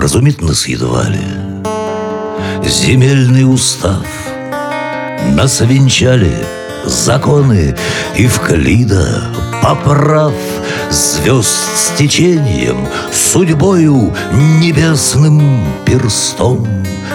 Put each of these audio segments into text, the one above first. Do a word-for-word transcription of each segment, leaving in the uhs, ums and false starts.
вразумит нас едва ли. Земельный устав нас венчали законы Евклида, поправ звезд с течением, судьбою небесным перстом.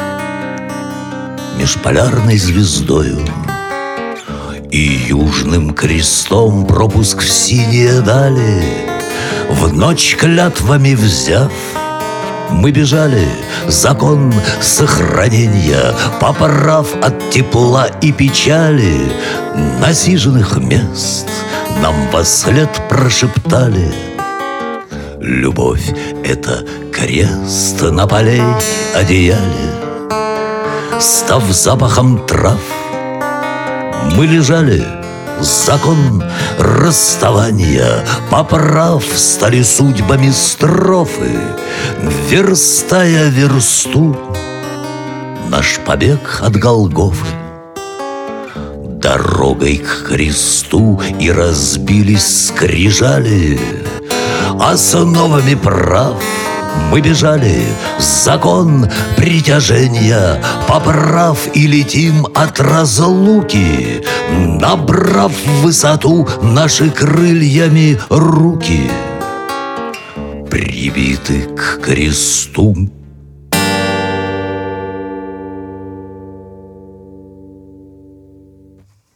Межполярной звездою и южным крестом пропуск в синие дали, в ночь клятвами взяв, мы бежали закон сохранения, поправ от тепла и печали насиженных мест. Нам вослед прошептали: любовь — это крест на полей одеяле. Став запахом трав, мы лежали закон расставания, поправ стали судьбами строфы, верстая версту наш побег от Голгофы. Дорогой к кресту и разбились скрижали, основами прав мы бежали закон притяжения, поправ и летим от разлуки, набрав высоту наши крыльями руки. Прибиты к кресту